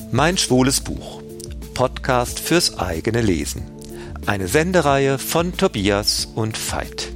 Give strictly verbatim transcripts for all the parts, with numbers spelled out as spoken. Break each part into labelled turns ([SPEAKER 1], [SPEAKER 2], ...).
[SPEAKER 1] Mein schwules Buch. Podcast fürs eigene Lesen. Eine Sendereihe von Tobias und Veit.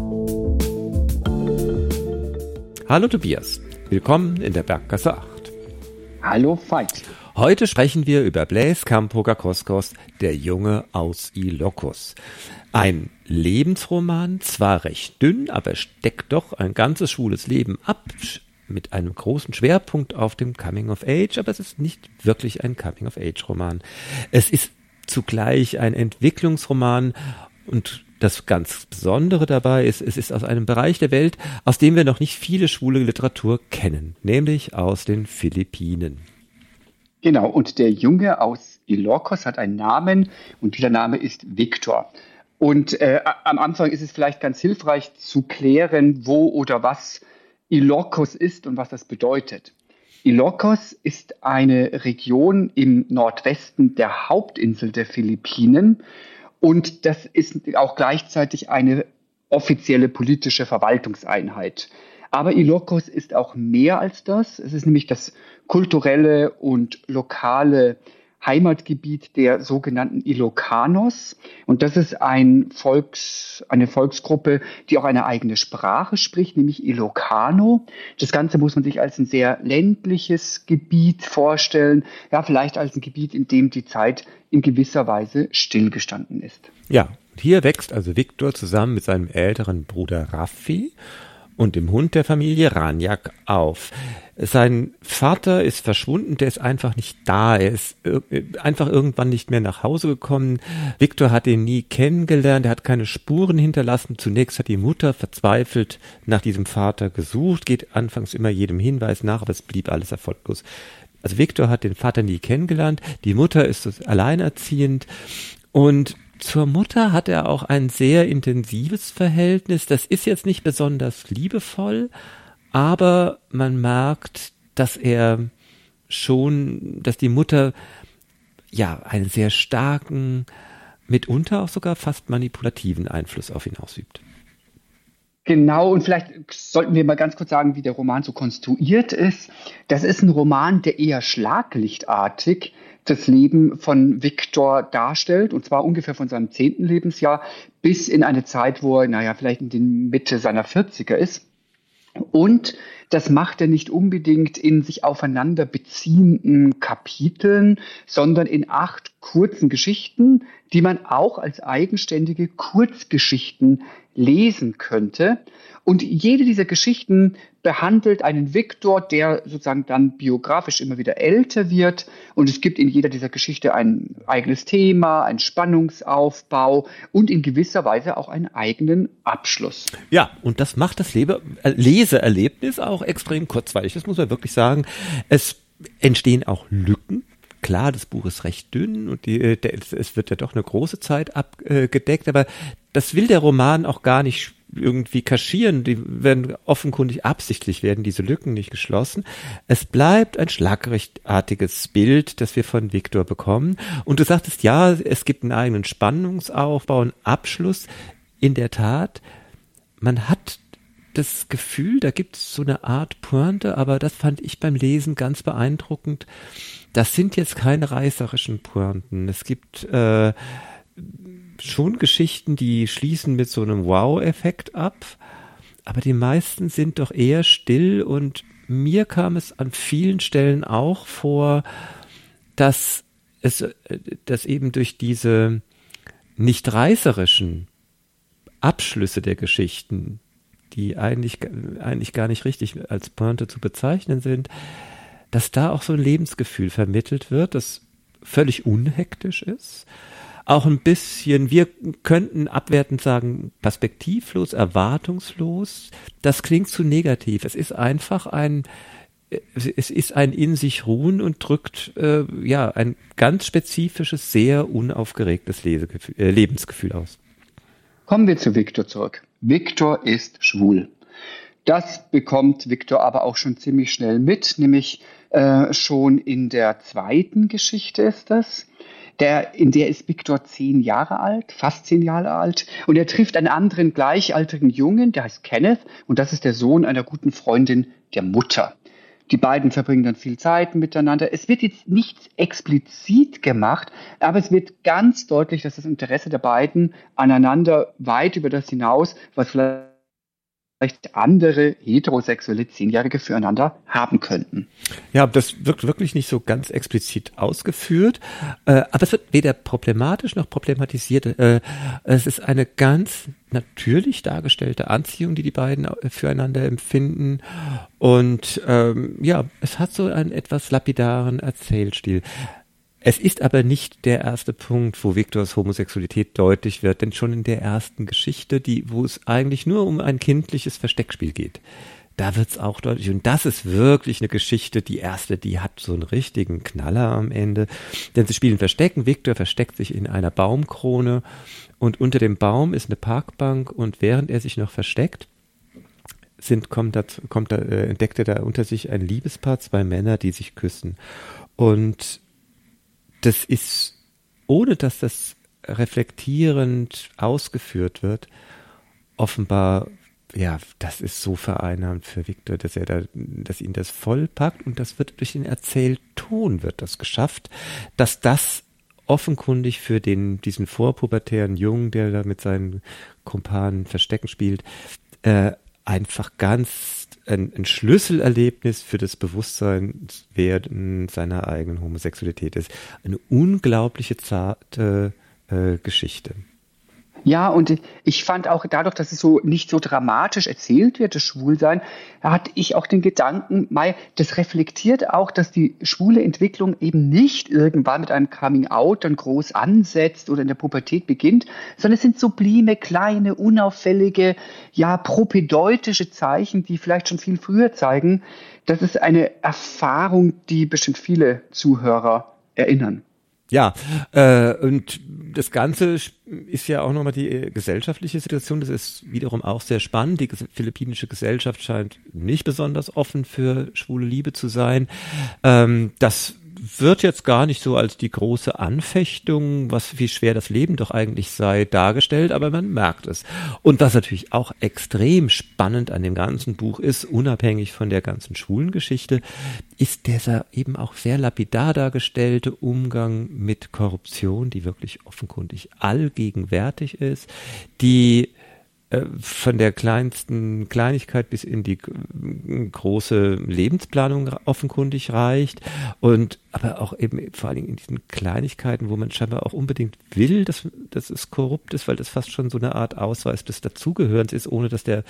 [SPEAKER 1] Hallo Tobias, willkommen in der Berggasse acht.
[SPEAKER 2] Hallo Veit.
[SPEAKER 1] Heute sprechen wir über Blaise Campo-Gakoskas Der Junge aus Ilocos. Ein Lebensroman, zwar recht dünn, aber steckt doch ein ganzes schwules Leben ab, mit einem großen Schwerpunkt auf dem Coming of Age, aber es ist nicht wirklich ein Coming of Age Roman. Es ist zugleich ein Entwicklungsroman und das ganz Besondere dabei ist, es ist aus einem Bereich der Welt, aus dem wir noch nicht viele schwule Literatur kennen, nämlich aus den Philippinen.
[SPEAKER 2] Genau, und der Junge aus Ilocos hat einen Namen und dieser Name ist Victor. Und äh, am Anfang ist es vielleicht ganz hilfreich zu klären, wo oder was Ilocos ist und was das bedeutet. Ilocos ist eine Region im Nordwesten der Hauptinsel der Philippinen und das ist auch gleichzeitig eine offizielle politische Verwaltungseinheit. Aber Ilocos ist auch mehr als das. Es ist nämlich das kulturelle und lokale Heimatgebiet der sogenannten Ilocanos. Und das ist ein Volks, eine Volksgruppe, die auch eine eigene Sprache spricht, nämlich Ilocano. Das Ganze muss man sich als ein sehr ländliches Gebiet vorstellen. Ja, vielleicht als ein Gebiet, in dem die Zeit in gewisser Weise stillgestanden ist.
[SPEAKER 1] Ja, hier wächst also Victor zusammen mit seinem älteren Bruder Raffi und dem Hund der Familie Ranjak auf. Sein Vater ist verschwunden, der ist einfach nicht da. Er ist einfach irgendwann nicht mehr nach Hause gekommen. Victor hat ihn nie kennengelernt, er hat keine Spuren hinterlassen. Zunächst hat die Mutter verzweifelt nach diesem Vater gesucht, geht anfangs immer jedem Hinweis nach, aber es blieb alles erfolglos. Also Victor hat den Vater nie kennengelernt, die Mutter ist alleinerziehend und zur Mutter hat er auch ein sehr intensives Verhältnis. Das ist jetzt nicht besonders liebevoll, aber man merkt, dass er schon, dass die Mutter ja einen sehr starken, mitunter auch sogar fast manipulativen Einfluss auf ihn ausübt.
[SPEAKER 2] Genau, und vielleicht sollten wir mal ganz kurz sagen, wie der Roman so konstruiert ist. Das ist ein Roman, der eher schlaglichtartig das Leben von Victor darstellt, und zwar ungefähr von seinem zehnten Lebensjahr bis in eine Zeit, wo er, naja, vielleicht in der Mitte seiner vierziger ist. Und das macht er nicht unbedingt in sich aufeinander beziehenden Kapiteln, sondern in acht kurzen Geschichten, die man auch als eigenständige Kurzgeschichten lesen könnte. Und jede dieser Geschichten behandelt einen Victor, der sozusagen dann biografisch immer wieder älter wird. Und es gibt in jeder dieser Geschichte ein eigenes Thema, einen Spannungsaufbau und in gewisser Weise auch einen eigenen Abschluss.
[SPEAKER 1] Ja, und das macht das Lebe- äh, Leseerlebnis auch extrem kurzweilig. Das muss man wirklich sagen. Es entstehen auch Lücken. Klar, das Buch ist recht dünn und die, der, es wird ja doch eine große Zeit abgedeckt, aber das will der Roman auch gar nicht irgendwie kaschieren. Die werden offenkundig absichtlich, werden diese Lücken nicht geschlossen. Es bleibt ein schlagartiges Bild, das wir von Victor bekommen. Und du sagtest, ja, es gibt einen eigenen Spannungsaufbau, einen Abschluss. In der Tat, man hat das Gefühl, da gibt es so eine Art Pointe, aber das fand ich beim Lesen ganz beeindruckend. Das sind jetzt keine reißerischen Pointen. Es gibt äh, schon Geschichten, die schließen mit so einem Wow-Effekt ab, aber die meisten sind doch eher still und mir kam es an vielen Stellen auch vor, dass es, dass eben durch diese nicht reißerischen Abschlüsse der Geschichten, die eigentlich, eigentlich gar nicht richtig als Pointe zu bezeichnen sind, dass da auch so ein Lebensgefühl vermittelt wird, das völlig unhektisch ist. Auch ein bisschen, wir könnten abwertend sagen, perspektivlos, erwartungslos. Das klingt zu negativ. Es ist einfach ein, es ist ein in sich ruhen und drückt, äh, ja, ein ganz spezifisches, sehr unaufgeregtes Lesegefühl, äh, Lebensgefühl aus.
[SPEAKER 2] Kommen wir zu Victor zurück. Victor ist schwul. Das bekommt Victor aber auch schon ziemlich schnell mit, nämlich äh, schon in der zweiten Geschichte ist das. Der, in der ist Victor zehn Jahre alt, fast zehn Jahre alt, und er trifft einen anderen gleichaltrigen Jungen, der heißt Kenneth, und das ist der Sohn einer guten Freundin der Mutter. Die beiden verbringen dann viel Zeit miteinander. Es wird jetzt nicht explizit gemacht, aber es wird ganz deutlich, dass das Interesse der beiden aneinander weit über das hinaus, was vielleicht andere heterosexuelle Zehnjährige füreinander haben könnten.
[SPEAKER 1] Ja, das wird wirklich nicht so ganz explizit ausgeführt, äh, aber es wird weder problematisch noch problematisiert. Äh, es ist eine ganz natürlich dargestellte Anziehung, die die beiden füreinander empfinden, und ähm, ja, es hat so einen etwas lapidaren Erzählstil. Es ist aber nicht der erste Punkt, wo Viktors Homosexualität deutlich wird, denn schon in der ersten Geschichte, die, wo es eigentlich nur um ein kindliches Versteckspiel geht, da wird's auch deutlich. Und das ist wirklich eine Geschichte, die erste, die hat so einen richtigen Knaller am Ende. Denn sie spielen Verstecken, Viktor versteckt sich in einer Baumkrone und unter dem Baum ist eine Parkbank, und während er sich noch versteckt, sind, kommt da, kommt da, äh, entdeckt er da unter sich ein Liebespaar, zwei Männer, die sich küssen. Und das ist, ohne dass das reflektierend ausgeführt wird, offenbar, ja, das ist so vereinnahmend für Viktor, dass er da, dass ihn das vollpackt, und das wird durch den Erzählton wird das geschafft, dass das offenkundig für den, diesen vorpubertären Jungen, der da mit seinen Kumpanen Verstecken spielt, äh, einfach ganz ein, ein Schlüsselerlebnis für das Bewusstseinswerden seiner eigenen Homosexualität ist. Eine unglaubliche zarte äh, Geschichte.
[SPEAKER 2] Ja, und ich fand auch dadurch, dass es so nicht so dramatisch erzählt wird, das Schwulsein, hatte ich auch den Gedanken, Mai, das reflektiert auch, dass die schwule Entwicklung eben nicht irgendwann mit einem Coming-out dann groß ansetzt oder in der Pubertät beginnt, sondern es sind sublime, kleine, unauffällige, ja, propedeutische Zeichen, die vielleicht schon viel früher zeigen. Das ist eine Erfahrung, die bestimmt viele Zuhörer erinnern.
[SPEAKER 1] Ja, äh, und das Ganze ist ja auch nochmal die äh, gesellschaftliche Situation. Das ist wiederum auch sehr spannend. Die ges- philippinische Gesellschaft scheint nicht besonders offen für schwule Liebe zu sein. Ähm, das wird jetzt gar nicht so als die große Anfechtung, was wie schwer das Leben doch eigentlich sei, dargestellt, aber man merkt es. Und was natürlich auch extrem spannend an dem ganzen Buch ist, unabhängig von der ganzen schwulen Geschichte, ist dieser eben auch sehr lapidar dargestellte Umgang mit Korruption, die wirklich offenkundig allgegenwärtig ist, die von der kleinsten Kleinigkeit bis in die große Lebensplanung offenkundig reicht, und aber auch eben vor allen Dingen in diesen Kleinigkeiten, wo man scheinbar auch unbedingt will, dass, dass es korrupt ist, weil das fast schon so eine Art Ausweis des Dazugehörens ist, ohne dass der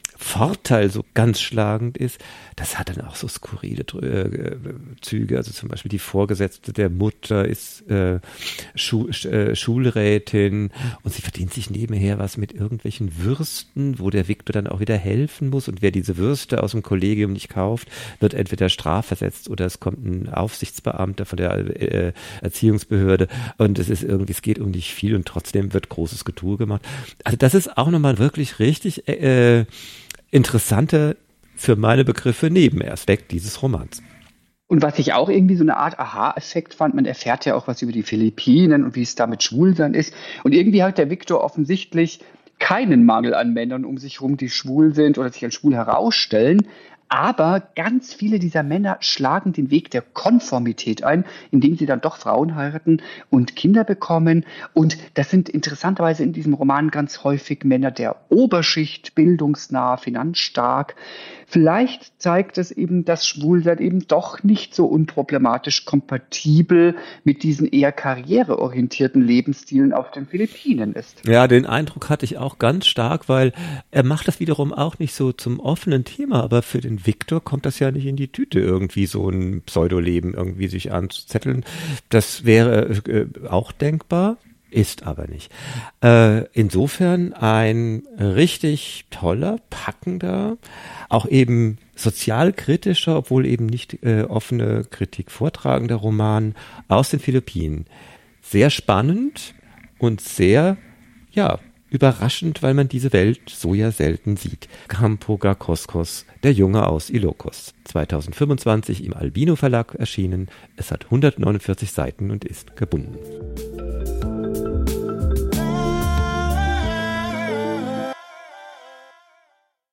[SPEAKER 1] Vorteil so ganz schlagend ist. Das hat dann auch so skurrile äh, Züge, also zum Beispiel die Vorgesetzte der Mutter ist äh, Schu äh, Schulrätin, und sie verdient sich nebenher was mit irgendwelchen Würsten, wo der Viktor dann auch wieder helfen muss, und wer diese Würste aus dem Kollegium nicht kauft, wird entweder strafversetzt oder es kommt ein Aufsichtsbeamter von der äh, Erziehungsbehörde, und es ist irgendwie, es geht um nicht viel, und trotzdem wird großes Getue gemacht. Also das ist auch nochmal wirklich richtig äh, interessanter, für meine Begriffe, Nebenaspekt dieses Romans.
[SPEAKER 2] Und was ich auch irgendwie so eine Art Aha-Effekt fand, man erfährt ja auch was über die Philippinen und wie es da mit Schwulsein ist. Und irgendwie hat der Viktor offensichtlich keinen Mangel an Männern um sich herum, die schwul sind oder sich als schwul herausstellen. Aber ganz viele dieser Männer schlagen den Weg der Konformität ein, indem sie dann doch Frauen heiraten und Kinder bekommen. Und das sind interessanterweise in diesem Roman ganz häufig Männer der Oberschicht, bildungsnah, finanzstark. Vielleicht zeigt es eben, dass Schwulsein eben doch nicht so unproblematisch kompatibel mit diesen eher karriereorientierten Lebensstilen auf den Philippinen ist.
[SPEAKER 1] Ja, den Eindruck hatte ich auch ganz stark, weil er macht das wiederum auch nicht so zum offenen Thema, aber für den Viktor kommt das ja nicht in die Tüte, irgendwie so ein Pseudoleben irgendwie sich anzuzetteln. Das wäre äh, auch denkbar. Ist aber nicht. Äh, insofern ein richtig toller, packender, auch eben sozialkritischer, obwohl eben nicht äh, offene Kritik vortragender Roman aus den Philippinen. Sehr spannend und sehr, ja, überraschend, weil man diese Welt so ja selten sieht. Campo Garcoscos, der Junge aus Ilocos. zwanzig fünfundzwanzig im Albino Verlag erschienen. Es hat hundertneunundvierzig Seiten und ist gebunden.